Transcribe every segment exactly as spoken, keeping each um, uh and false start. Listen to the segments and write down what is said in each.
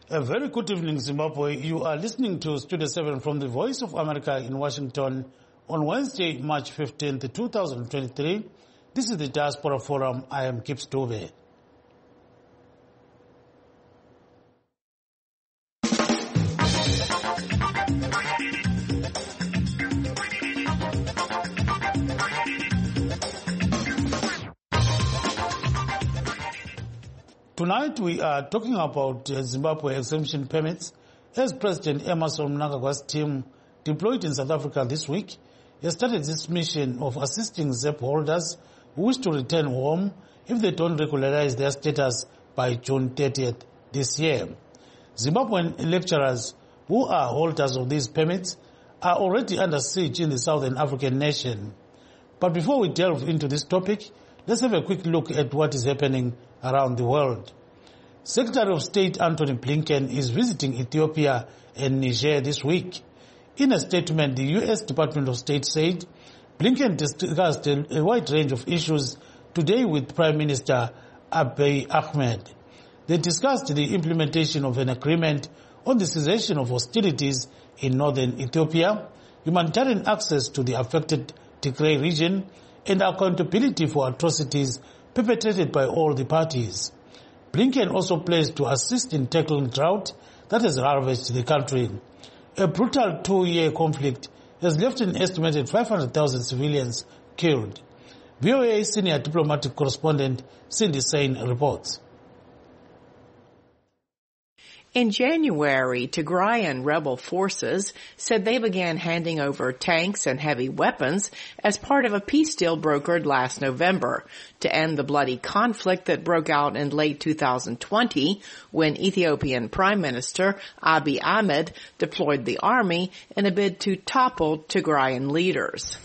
A very good evening, Zimbabwe. You are listening to Studio seven from the Voice of America in Washington on Wednesday, March fifteenth, two thousand twenty-three. This is the Diaspora Forum. I am Kip Stove. Tonight we are talking about uh, Zimbabwe exemption permits as President Emmerson Mnangagwa's team deployed in South Africa this week has started this mission of assisting Z E P holders who wish to return home if they don't regularize their status by June thirtieth this year. Zimbabwean lecturers who are holders of these permits are already under siege in the Southern African nation. But before we delve into this topic, let's have a quick look at what is happening around the world. Secretary of State Antony Blinken is visiting Ethiopia and Niger this week. In a statement, the U S Department of State said Blinken discussed a wide range of issues today with Prime Minister Abiy Ahmed. They discussed the implementation of an agreement on the cessation of hostilities in northern Ethiopia, humanitarian access to the affected Tigray region, and accountability for atrocities perpetrated by all the parties. Blinken also pledged to assist in tackling drought that has ravaged the country. A brutal two-year conflict has left an estimated five hundred thousand civilians killed. V O A senior diplomatic correspondent Cindy Sain reports. In January, Tigrayan rebel forces said they began handing over tanks and heavy weapons as part of a peace deal brokered last November to end the bloody conflict that broke out in late two thousand twenty when Ethiopian Prime Minister Abiy Ahmed deployed the army in a bid to topple Tigrayan leaders.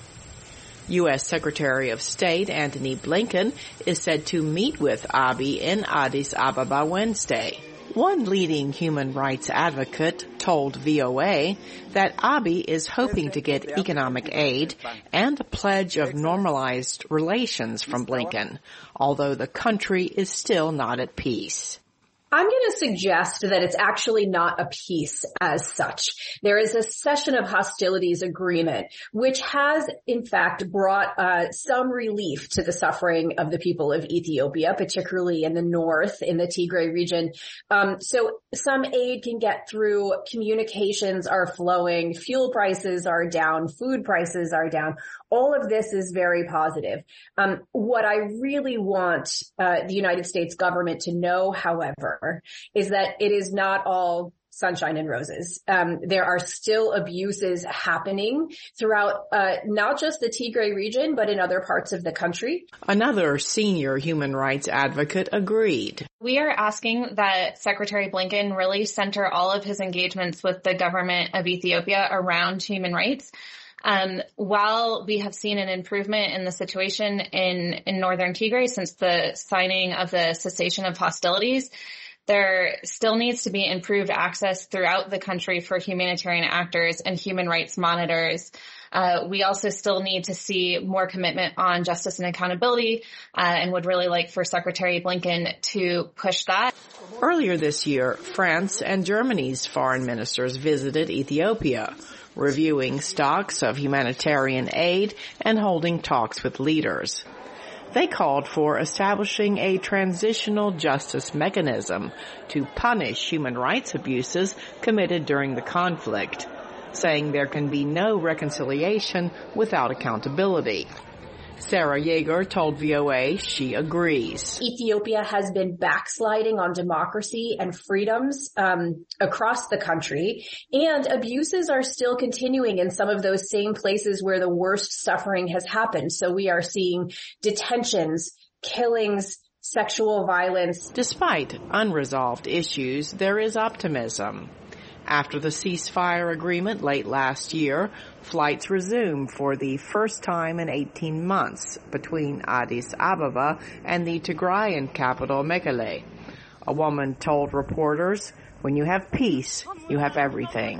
U S Secretary of State Antony Blinken is said to meet with Abiy in Addis Ababa Wednesday. One leading human rights advocate told V O A that Abiy is hoping to get economic aid and a pledge of normalized relations from Blinken, although the country is still not at peace. I'm going to suggest that it's actually not a peace as such. There is a cessation of hostilities agreement, which has, in fact, brought uh, some relief to the suffering of the people of Ethiopia, particularly in the north, in the Tigray region. Um, so some aid can get through, communications are flowing, fuel prices are down, food prices are down. All of this is very positive. Um, what I really want uh, the United States government to know, however, is that it is not all sunshine and roses. Um, there are still abuses happening throughout uh, not just the Tigray region, but in other parts of the country. Another senior human rights advocate agreed. We are asking that Secretary Blinken really center all of his engagements with the government of Ethiopia around human rights. Um, while we have seen an improvement in the situation in, in northern Tigray since the signing of the cessation of hostilities, there still needs to be improved access throughout the country for humanitarian actors and human rights monitors. Uh, we also still need to see more commitment on justice and accountability, uh, and would really like for Secretary Blinken to push that. Earlier this year, France and Germany's foreign ministers visited Ethiopia, reviewing stocks of humanitarian aid and holding talks with leaders. They called for establishing a transitional justice mechanism to punish human rights abuses committed during the conflict, saying there can be no reconciliation without accountability. Sarah Yeager told V O A she agrees. Ethiopia has been backsliding on democracy and freedoms um, across the country, and abuses are still continuing in some of those same places where the worst suffering has happened. So we are seeing detentions, killings, sexual violence. Despite unresolved issues, there is optimism. After the ceasefire agreement late last year, flights resumed for the first time in eighteen months between Addis Ababa and the Tigrayan capital, Mekelle. A woman told reporters, "When you have peace, you have everything."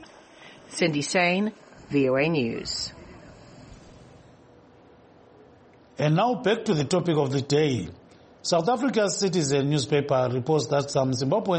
Cindy Sain, V O A News. And now back to the topic of the day. South Africa's Citizen newspaper reports that some Zimbabweans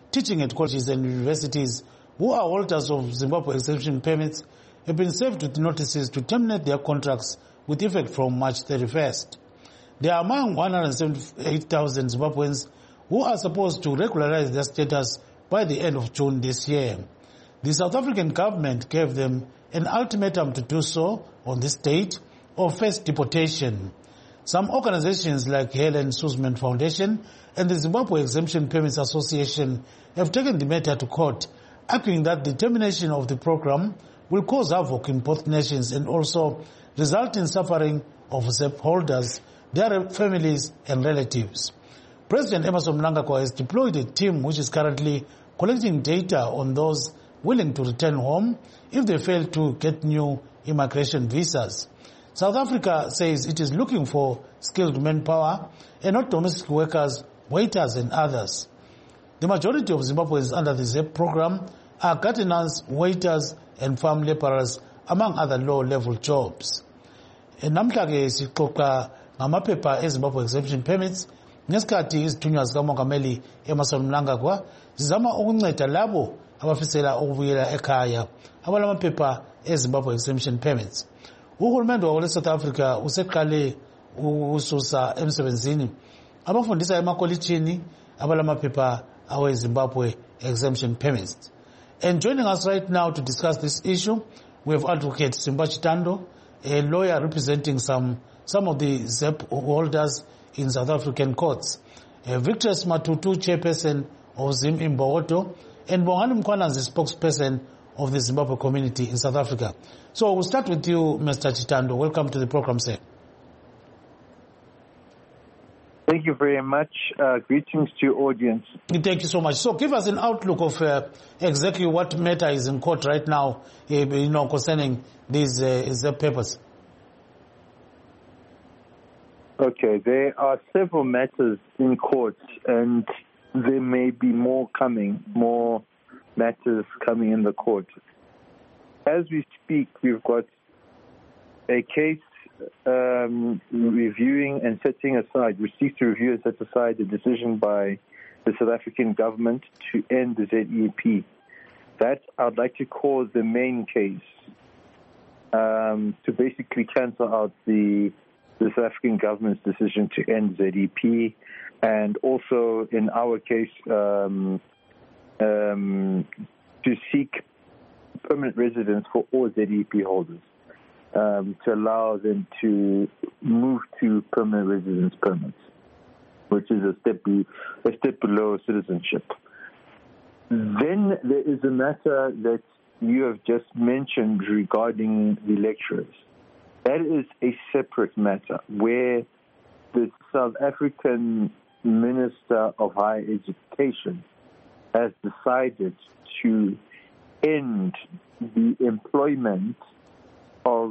teaching at colleges and universities who are holders of Zimbabwe exemption permits have been served with notices to terminate their contracts with effect from March thirty-first. They are among one hundred seventy-eight thousand Zimbabweans who are supposed to regularize their status by the end of June this year. The South African government gave them an ultimatum to do so on this date or face deportation. Some organizations like Helen Suzman Foundation and the Zimbabwe Exemption Permits Association have taken the matter to court, arguing that the termination of the program will cause havoc in both nations and also result in suffering of Z E P holders, their families and relatives. President Emmerson Mnangagwa has deployed a team which is currently collecting data on those willing to return home if they fail to get new immigration visas. South Africa says it is looking for skilled manpower and not domestic workers, waiters and others. The majority of Zimbabweans under the Z E P program are gardeners, waiters and farm laborers, among other low-level jobs. Namhlanje sixoxa ngamaphepha eZimbabwe exemption permits ngesikhathi izithunywa zikamongameli Emmerson Mnangagwa zizama ukunceda labo abafisela ukubuyela ekhaya abalamaphepha eZimbabwe exemption permits. Uhulumende wa South Africa useqale ukususa emsebenzini abafundisa emakolitshini abalamaphepha awe Zimbabwe exemption permits. And joining us right now to discuss this issue, we have Advocate Simba Chitando, a lawyer representing some some of the Z E P holders in South African courts. Uh, Victor Matutu, chairperson of Zim Imbogoto, and Bongani Mkwana is the spokesperson of the Zimbabwe community in South Africa. So we'll start with you, Mister Chitando. Welcome to the program, sir. Thank you very much. Uh, greetings to your audience. Thank you so much. So give us an outlook of uh, exactly what matter is in court right now, uh, you know, concerning these uh, Z E P papers. Okay, there are several matters in court, and there may be more coming, more matters coming in the court. As we speak, we've got a case um, reviewing and setting aside, which seeks to review and set aside the decision by the South African government to end the Z E P. That I'd like to call the main case, um, to basically cancel out the the South African government's decision to end Z E P, and also in our case um, um, to seek permanent residence for all Z E P holders, um, to allow them to move to permanent residence permits, which is a step, be, a step below citizenship. Then there is a matter that you have just mentioned regarding the lecturers. That is a separate matter where the South African Minister of Higher Education has decided to end the employment of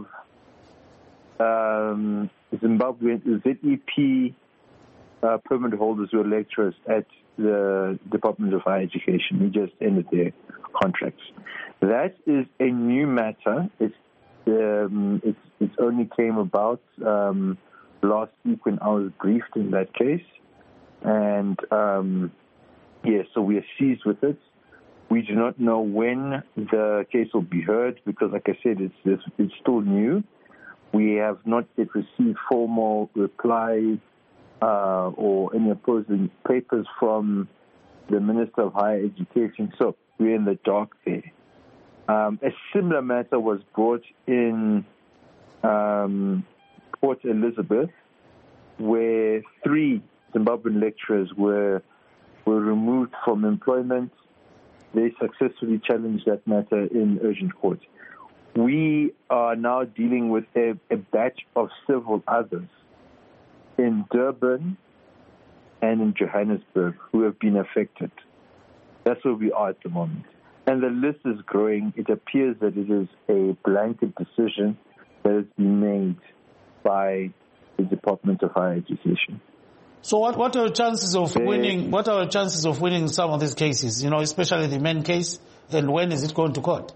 um, Zimbabwean Z E P uh, permanent holders who are lecturers at the Department of Higher Education. He just ended their contracts. That is a new matter. It's Um, it, it only came about um, last week when I was briefed in that case. And, um, yeah, so we are seized with it. We do not know when the case will be heard because, like I said, it's, it's, it's still new. We have not yet received formal reply uh, or any opposing papers from the Minister of Higher Education. So we're in the dark there. Um, a similar matter was brought in um, Port Elizabeth, where three Zimbabwean lecturers were were removed from employment. They successfully challenged that matter in urgent court. We are now dealing with a, a batch of several others in Durban and in Johannesburg who have been affected. That's where we are at the moment. And the list is growing. It appears that it is a blanket decision that has been made by the Department of Higher Education. So what, what are the chances of they, winning, what are the chances of winning some of these cases, you know, especially the main case, and when is it going to court?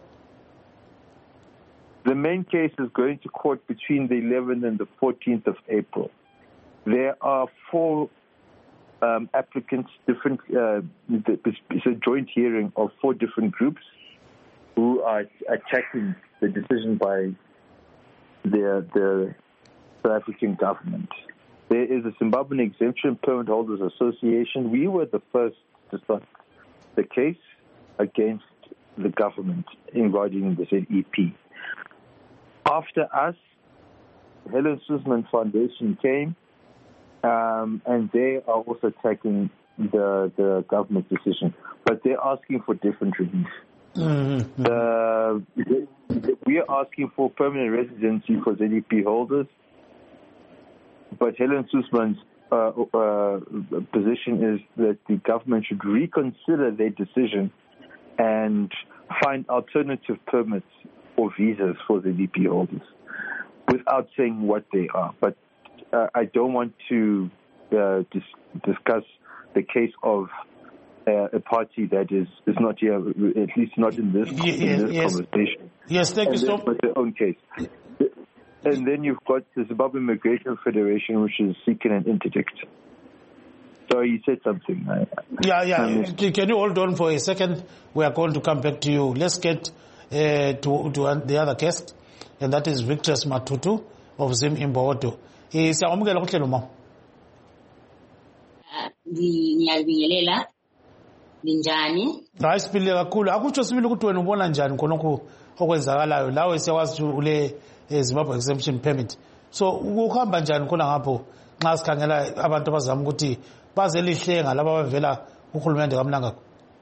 The main case is going to court between the eleventh and the fourteenth of April. There are four um, applicants, different. Uh, it's a joint hearing of four different groups who are attacking the decision by the the South African government. There is a Zimbabwean Exemption Permit Holders Association. We were the first to start the case against the government regarding the Z E P. After us, Helen Suzman Foundation came, um, and they are also attacking the, the government decision, but they're asking for different relief. Mm-hmm. The, we are asking for permanent residency for Z E P holders, but Helen Suzman's uh, uh, position is that the government should reconsider their decision and find alternative permits or visas for Z E P holders without saying what they are. But uh, I don't want to uh, dis- discuss the case of uh, a party that is, is not here, at least not in this, yes, in this yes. conversation. Yes, thank and you so much. Their own case. And then you've got the Zimbabwe Immigration Federation, which is seeking an interdict. So you said something. I, yeah, yeah. Um, Can you hold on for a second? We are going to come back to you. Let's get uh, to, to the other guest, and that is Victus Matutu of Zim Imbowodo. Siyamukela kuhlelo ma. Ngiyabingelela. Linjani? Hayi siphile kakhulu. Akutsho sibili ukuthi wena ubona njani khonokho okwenzakalayo lawe siyakwazi ule Zimbabwe Exemption Permit. So ukuhamba njani khona ngapho nxa sikhangela abantu abazama ukuthi bazelihlenga laba abavela uhulumende kaMnangagwa?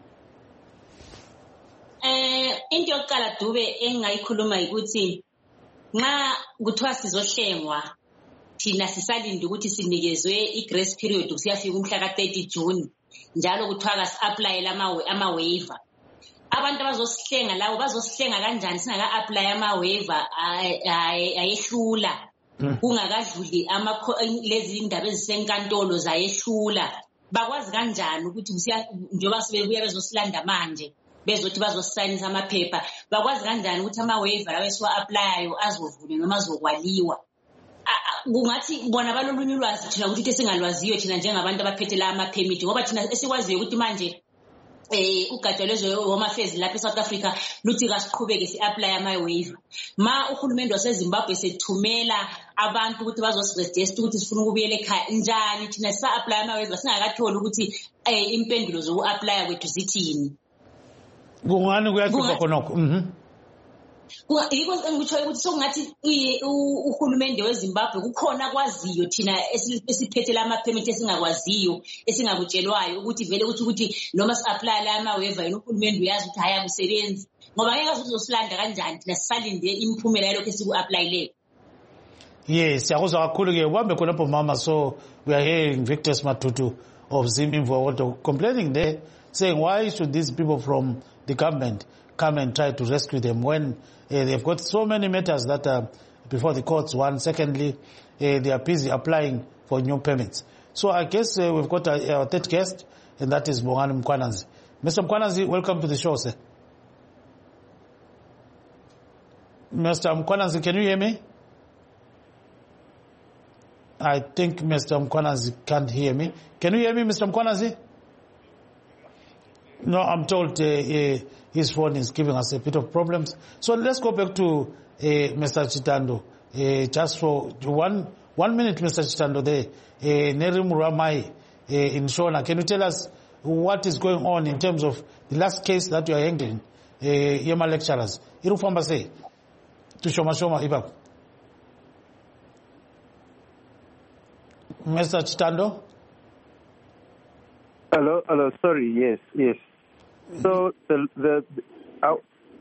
Eh into yokuqala Dube engayikhuluma ukuthi nxa kuthiwa sizohlengwa thina sisalinde ukuthi sinikezwe i-grace period kusiyafika umhla ka thirty June njalo kuthiwa kasi-apply ama-waiver. Abantu abazosihlenga lawo bazosihlenga kanjani singaka-apply ama-waiver ayehlula kungakadluli lezi indaba ezisenkantolo zayehlula. Bakwazi kanjani ukuthi njengoba sebebuya bezosilanda manje bezothi bazosayinisa amaphepha, bakwazi kanjani ukuthi ama-waiver lawo esiwa-applyayo azovunywa noma azokwaliwa? Kungathi bona balolunye ulwazi thina ukuthi singalwaziyo thina njengabantu abaphethe la ama-permit, ngoba thina esikwaziyo ukuthi manje eh ugatsha lwezo-home affairs lapha eSouth Africa luthi kasiqhubeke si-apply ama-waiver. Ma uhulumende waseZimbabwe sethumela abantu ukuthi bazosiregister ukuthi sifuna ukubuyela ekhaya, njani thina sisa-apply ama-waiver singakatholi ukuthi eh impendulo zoku-applya kwethu zithini? Kungani kuyahlupha khonokho? Mhm. Yiko engikutshoyo ukuthi sokungathi uhulumende weZimbabwe kukhona kwaziyo thina esiphethe la ama-permit esingakwaziyo esingakutshelwayo ukuthi vele ukuthi ukuthi noma si-apply la ama-waiver yena uhulumende uyazi ukuthi hayi akusebenzi, ngoba ngeke azi ukuthi uzosilanda kanjani thina sisalinde imiphumela yalokho esiku-applyile. Yes, siyakuzwa kakhulu-ke ubambe khonapho mama. So we are hearing Victus Matutu of Zim Imbowodo complaining there, saying why should these people from the government come and try to rescue them when uh, they've got so many matters that are before the courts. One, secondly, uh, they are busy applying for new permits. So I guess uh, we've got our, our third guest, and that is Bongani Mkhwanazi. Mister Mkhwanazi, welcome to the show, sir. Mister Mkhwanazi, can you hear me? I think Mister Mkhwanazi can't hear me. Can you hear me, Mister Mkhwanazi? No, I'm told uh, uh, his phone is giving us a bit of problems. So let's go back to uh, Mister Chitando. Uh, just for one one minute, Mister Chitando, there, uh, Nerim Ramai uh, in Shona. Can you tell us what is going on in terms of the last case that you are handling, uh, Yema lecturers? Irufamba say to Shoma Shoma Ibab. Mister Chitando? Hello, hello, sorry, yes, yes. So the the uh,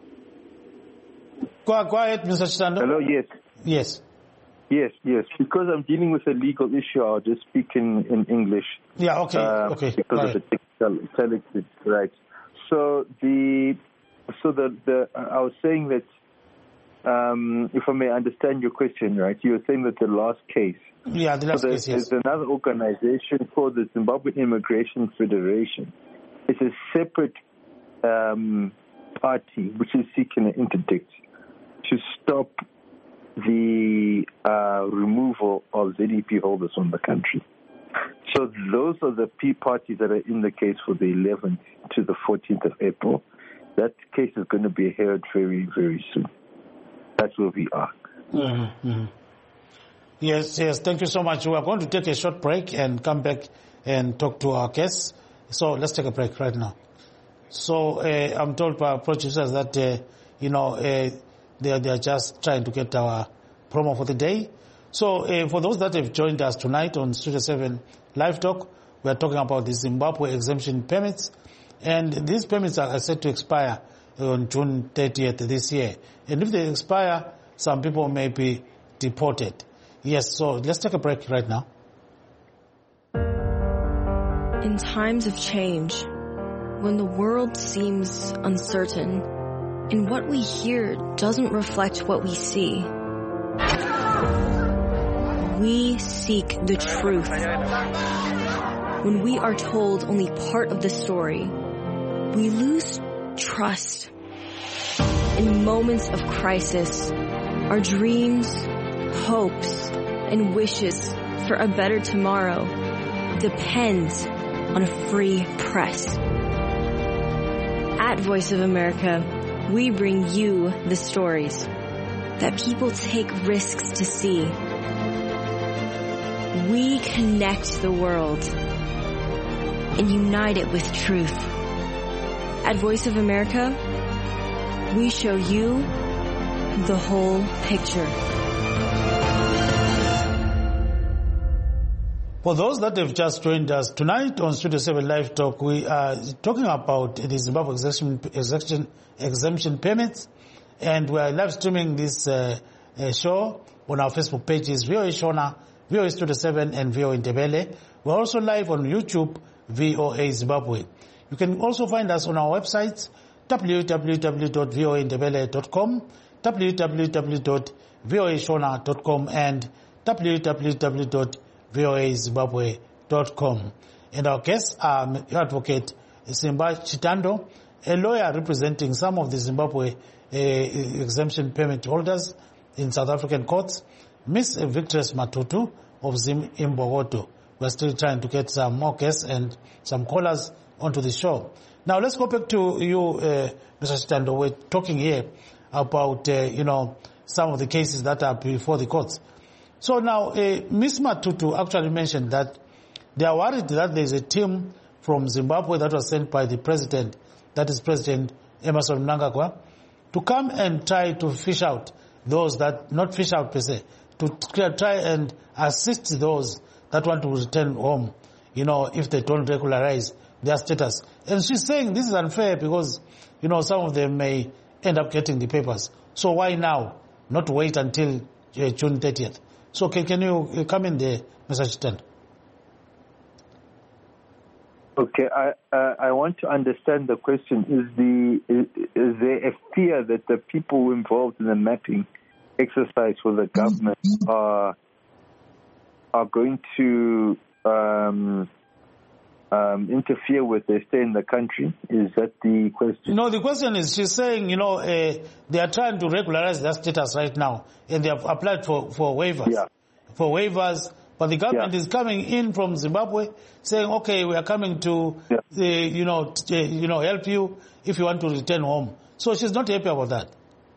go, go ahead, Mister Chitando. Hello, yes, yes, yes, yes. Because I'm dealing with a legal issue, I'll just speak in, in English. Yeah, okay, uh, okay. Because of the technical, right? So the so the the I was saying that um, if I may understand your question, right? You were saying that the last case. Yeah, the last so case. Yes. There's another organization called the Zimbabwe Immigration Federation. It's a separate um, party which is seeking an interdict to stop the uh, removal of Z E P holders from the country. So those are the P parties that are in the case for the eleventh to the fourteenth of April. That case is going to be heard very, very soon. That's where we are. Mm-hmm. Yes, yes. Thank you so much. We are going to take a short break and come back and talk to our guests. So let's take a break right now. So uh, I'm told by our producers that, uh, you know, uh, they, are, they are just trying to get our promo for the day. So uh, for those that have joined us tonight on Studio seven Live Talk, we are talking about the Zimbabwe exemption permits. And these permits are set to expire on June thirtieth this year. And if they expire, some people may be deported. Yes, so let's take a break right now. In times of change, when the world seems uncertain and what we hear doesn't reflect what we see, we seek the truth. When we are told only part of the story, we lose trust. In moments of crisis, our dreams, hopes, and wishes for a better tomorrow depends on a free press. At Voice of America, we bring you the stories that people take risks to see. We connect the world and unite it with truth. At Voice of America, we show you the whole picture. For those that have just joined us tonight on Studio seven Live Talk, we are talking about the Zimbabwe exemption, exemption, exemption permits, and we are live streaming this uh, uh, show on our Facebook pages, V O A Shona, V O A Studio seven, and V O A Ndebele. We're also live on YouTube, V O A Zimbabwe. You can also find us on our websites, w w w dot v o a ndebele dot com, w w w dot v o a shona dot com, and w w w dot v o a zimbabwe dot com. And our guests are Advocate Simba Chitando, a lawyer representing some of the Zimbabwe uh, exemption permit holders in South African courts, Miss Victress Matutu of Zim Imbogoto. We're still trying to get some more guests and some callers onto the show. Now let's go back to you, uh, Mister Chitando. We're talking here about, uh, you know, some of the cases that are before the courts. So now, uh, Miss Matutu actually mentioned that they are worried that there's a team from Zimbabwe that was sent by the president, that is President Emmerson Mnangagwa, to come and try to fish out those that, not fish out per se, to try and assist those that want to return home, you know, if they don't regularize their status. And she's saying this is unfair because, you know, some of them may end up getting the papers. So why now? Not wait until uh, June thirtieth. So can, can you come in there, Mister Chitando? Okay, I uh, I want to understand the question. Is the is, is there a fear that the people involved in the mapping exercise for the government are are going to um, um, interfere with their stay in the country? Is that the question? No, the question is, she's saying, you know, uh, they are trying to regularize their status right now, and they have applied for, for waivers. Yeah. For waivers, but the government yeah. is coming in from Zimbabwe saying, okay, we are coming to, yeah. uh, you know, t- uh, you know, help you if you want to return home. So she's not happy about that.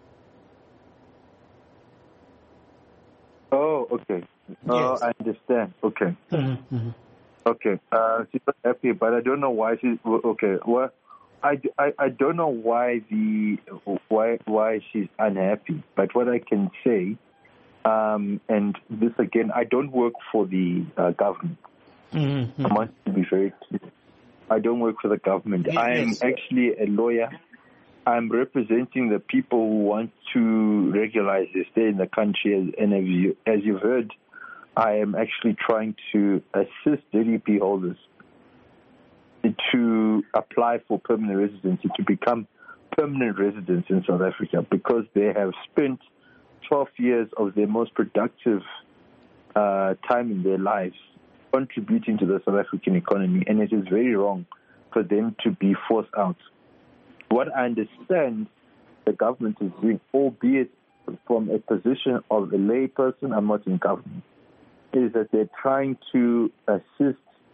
Oh, okay. Oh, Yes. I understand. Okay. Mm-hmm. Mm-hmm. Okay. Uh, she's not happy, but I don't know why she's okay. Well, I, I, I don't know why the why why she's unhappy. But what I can say, um, and this again, I don't work for the uh, government. Mm-hmm. I want to be very clear. I don't work for the government. Yes. I am actually a lawyer. I'm representing the people who want to regularize their stay in the country, and as, you, as you've heard, I am actually trying to assist Z D P holders to apply for permanent residency, to become permanent residents in South Africa, because they have spent twelve years of their most productive uh, time in their lives contributing to the South African economy, and it is very wrong for them to be forced out. What I understand the government is doing, albeit from a position of a lay person, I'm not in government, is that they're trying to assist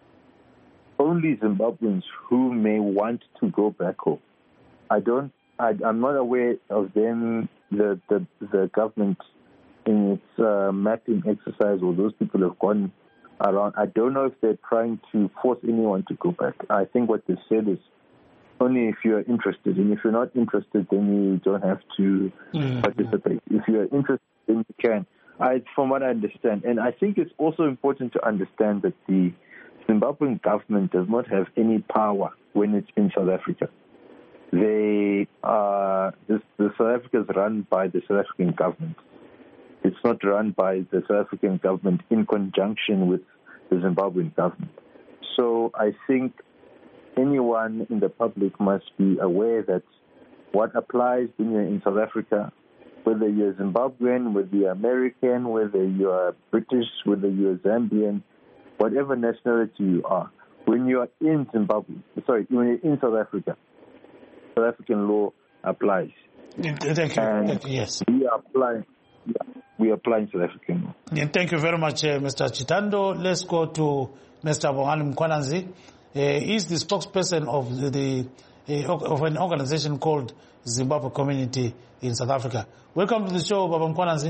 only Zimbabweans who may want to go back home. I don't, I, I'm not aware of them, the, the, the government in its uh, mapping exercise, or those people have gone around. I don't know if they're trying to force anyone to go back. I think what they said is only if you're interested, and if you're not interested, then you don't have to mm-hmm. participate. If you're interested, then you can. I, from what I understand, and I think it's also important to understand that the Zimbabwean government does not have any power when it's in South Africa. They are, this, the South Africa is run by the South African government. It's not run by the South African government in conjunction with the Zimbabwean government. So I think anyone in the public must be aware that what applies when you're in South Africa, whether you're Zimbabwean, whether you're American, whether you're British, whether you're Zambian, whatever nationality you are, when you are in Zimbabwe, sorry, when you're in South Africa, South African law applies. Thank you. And Thank you. Yes. We are applying, we are applying South African law. Yeah, thank you very much, uh, Mister Chitando. Let's go to Mister Bongani Mkhwananzi. Uh, he's the spokesperson of the, the uh, of an organization called Zimbabwe Community in South Africa. Welcome to the show, Baba Mkhwananzi.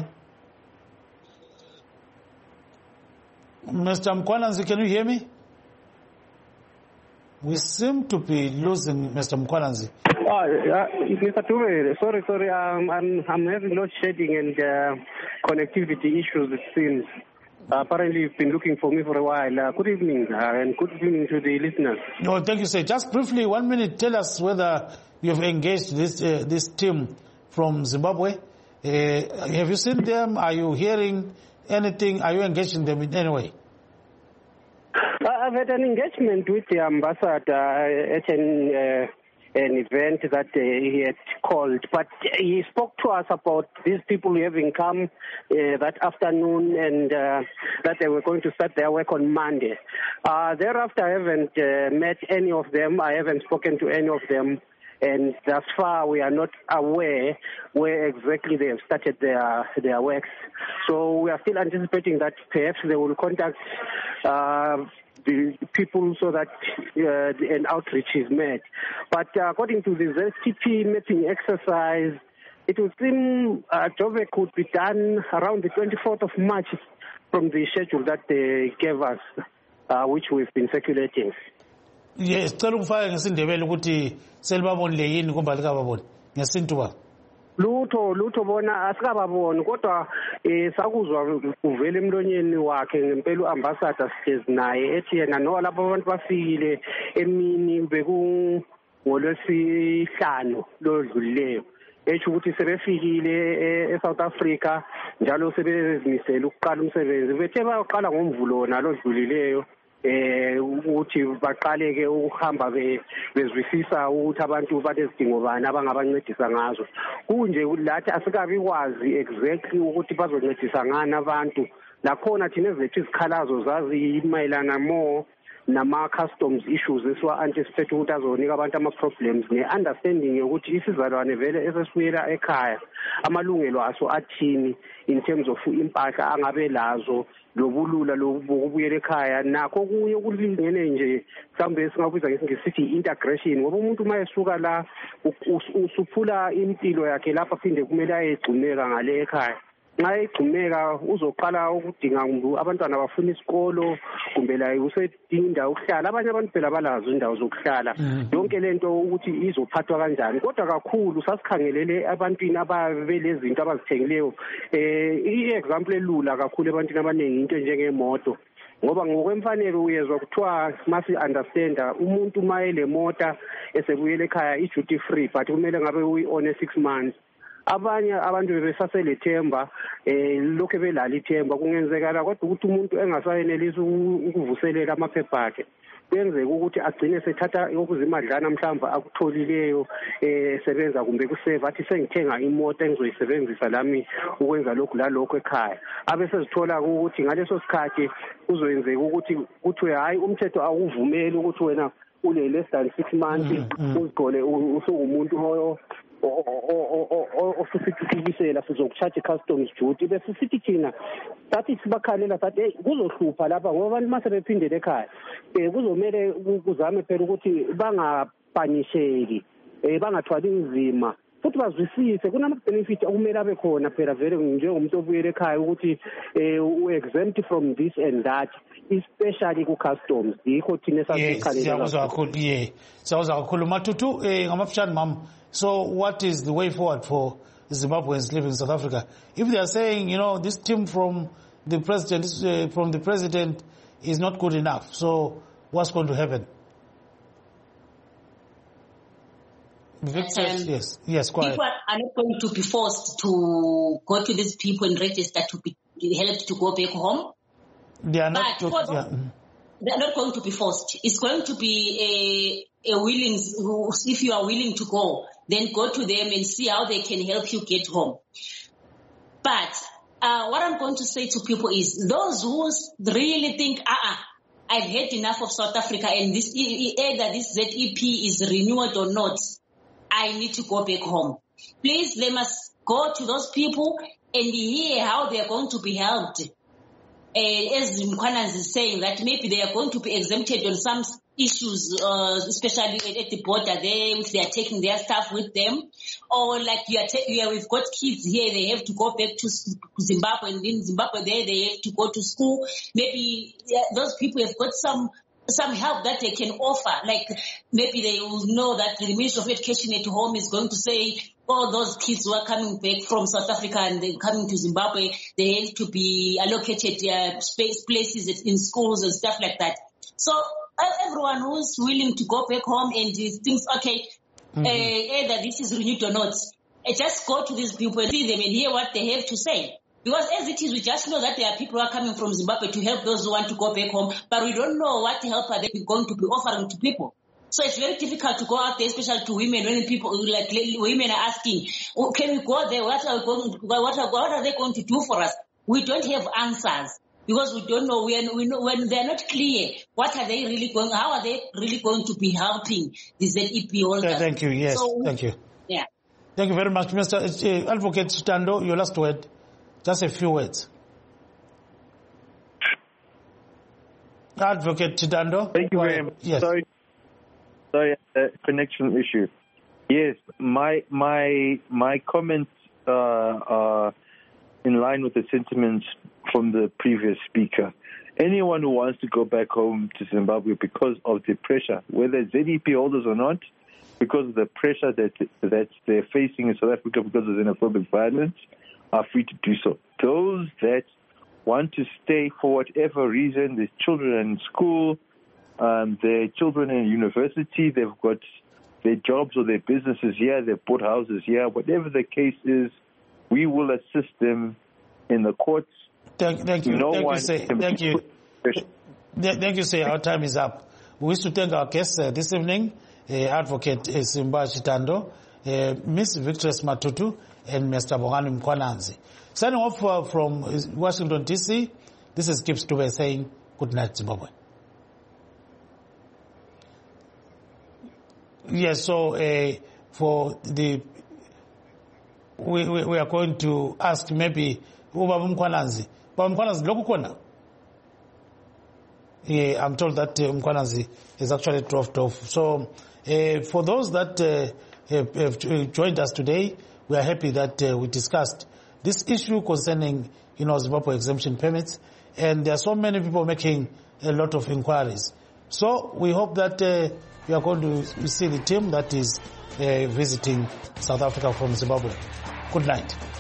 Mister Mkhwananzi, can you hear me? We seem to be losing Mister Mkhwananzi. Oh, uh, Mister Dube, sorry, sorry, um, I'm, I'm having load shedding and uh, connectivity issues, it seems. Uh, apparently, you've been looking for me for a while. Uh, good evening, uh, and good evening to the listeners. No, thank you, sir. Just briefly, one minute, tell us whether you've engaged this uh, this team from Zimbabwe. Uh, have you seen them? Are you hearing anything? Are you engaging them in any way? I've had an engagement with the ambassador at an, uh, an event that uh, he had called, but he spoke to us about these people having come uh, that afternoon and uh, that they were going to start their work on Monday. Uh, thereafter, I haven't uh, met any of them. I haven't spoken to any of them. And thus far, we are not aware where exactly they have started their their works. So we are still anticipating that perhaps they will contact uh, the people so that uh, an outreach is made. But uh, according to the Z T P mapping exercise, it would seem uh, Joburg could be done around the twenty-fourth of March from the schedule that they gave us, uh, which we've been circulating. Yes, cela ukufaka ngesindebele ukuthi selibabonile yini kumbe alikababoni ngesintu ba. Lutho lutho bona asikababoni kodwa eh sakuzwa kuvela emlonyeni wakhe ngempela uambassador sihlezi naye ethi yena no lapho abantu bafikile emini beku ngolwesihlanu lodlulileyo ethi ukuthi sebefikile eSouth Africa njalo sebezimisela ukuqala umsebenzi bethe bayaqala ngomvulo nalodlulileyo eh ukuthi baqale ke ukuhamba bezwisisa ukuthi abantu banezidingo bani abangabancedisa ngazo kunje lathi asikabi kwazi exactly ukuthi bazoncedisa ngani abantu lakhona thina ezethu izikhalazo zazi mayelana more nama customs issues eswa anticipate ukuthi azonika abantu ama problems ne understanding ukuthi isizalwane vele esesibuyela ekhaya amalungelo aso athini in terms of impahla angabe lazo lobulula lokubuyela ekhaya nakho kuye kulingene nje mhlambe singabuza ngesithi integration ngoba umuntu mayesuka la usuphula impilo yakhe lapha phinde kumele ayegcineka ngale ekhaya nxa egcineka uzoqala ukudinga abantwana bafuna isikolo kumbe la usedinga indawo ukuhlala abanye abantu phela balazo indawo zokuhlala yonke lento ukuthi izophathwa kanjani kodwa kakhulu sasikhangelele abantwini ababelezinto abazithengileyo eh i-example elula kakhulu ebantwini abaningi into njengemoto ngoba ngokwemfanelo uyezwa kuthiwa masi understanda umuntu mayele mota esebuyele ekhaya i-duty free but kumele ngabe uyi-on six months abanye abantu bebesaselethemba eh lokho belala ithemba kungenzekala kodwa ukuthi umuntu engasayenelisi ukuvuselela amaphepha akhe kwenzeka ukuthi agcine sethatha okuzimadlana mhlamba akutholileyo eh sebenza kumbe kuseva athi sengithenga imoto engizoyisebenzisa lami ukwenza lokhu lalokho ekhaya abese sithola ukuthi ngaleso sikhathi kuzoyenzeka ukuthi kuthi hayi umthetho awuvumeli ukuthi wena une less than six months uzigole usukumuntu osifithuthukisela sizokucharge customs duty bese sithi thina sathi sibakhalela sathi hey kuzohlupha lapha ngoba abantu mase bephindele ekhaya eh kuzomela kuzame phela ukuthi bangapanisheki eh bangathwali inzima futhi bazwisise kunama-benefit okumele abe khona phela vele njengomuntu obuyele ekhaya ukuthi u-exempt from this and that especially ku-customs yikho thina siyakuzwa kakhulu ye siyakuzwa kakhulu Matutu um ngamafishane mama. So what is the way forward for Zimbabweans living in South Africa? If they are saying, you know, this team from the president uh, from the president is not good enough, so what's going to happen? Victor, um, yes, yes, go people ahead. are not going to be forced to go to these people and register to be helped to go back home. They are not. But to, yeah. They're not going to be forced. It's going to be a, a willing, if you are willing to go, then go to them and see how they can help you get home. But uh, what I'm going to say to people is those who really think, uh-uh, I've had enough of South Africa and this either this Z E P is renewed or not, I need to go back home. Please, they must go to those people and hear how they are going to be helped. Uh, as Mkwananzi is saying, that maybe they are going to be exempted on some issues, uh, especially at the border there, if they are taking their stuff with them. Or like you are, you are, we've got kids here, they have to go back to Zimbabwe, and in Zimbabwe there they have to go to school. Maybe yeah, those people have got some some help that they can offer. Like maybe they will know that the Ministry of Education at home is going to say, all those kids who are coming back from South Africa and they're coming to Zimbabwe, they have to be allocated uh, space places in schools and stuff like that. So everyone who's willing to go back home and thinks, okay, mm-hmm. uh, either this is renewed or not, uh, just go to these people and see them and hear what they have to say. Because as it is, we just know that there are people who are coming from Zimbabwe to help those who want to go back home, but we don't know what help are they going to be offering to people. So it's very difficult to go out there, especially to women, when people, like women are asking, oh, can we go there? What are, we going to, what, are, what are they going to do for us? We don't have answers because we don't know when, we know, when they're not clear, what are they really going, how are they really going to be helping the Z E P holders? Uh, thank you, yes, so, thank you. Yeah. Thank you very much, Mister Uh, Advocate Chitando, your last word, just a few words. Advocate Chitando. Thank you very much. Yes. Sorry. Sorry, uh, connection issue. Yes, my my my comments uh, are in line with the sentiments from the previous speaker. Anyone who wants to go back home to Zimbabwe because of the pressure, whether Z E P holders or not, because of the pressure that that they're facing in South Africa because of xenophobic violence, are free to do so. Those that want to stay for whatever reason, there's children in school, Um, their children in university, they've got their jobs or their businesses here, they've bought houses here, whatever the case is, we will assist them in the courts. Thank, thank you. No thank one you, say, thank you. Thank you, say. Our time is up. We wish to thank our guests uh, this evening, uh, Advocate uh, Simba Chitando, uh, Miss Victress Matutu, and Mister Bongani Mkwananzi. Signing off uh, from Washington, D C, this is Gibbs Dube saying good night, Zimbabwe. Yes, so uh, for the we, we we are going to ask maybe Ubaba Mkwananzi. Baba Mkwananzi loku kona? Yeah, I'm told that uh, Mkwananzi is actually dropped off. So uh, for those that uh, have, have joined us today, we are happy that uh, we discussed this issue concerning, you know, Zimbabwe exemption permits, and there are so many people making a lot of inquiries. So we hope that uh, we are going to see the team that is uh, visiting South Africa from Zimbabwe. Good night.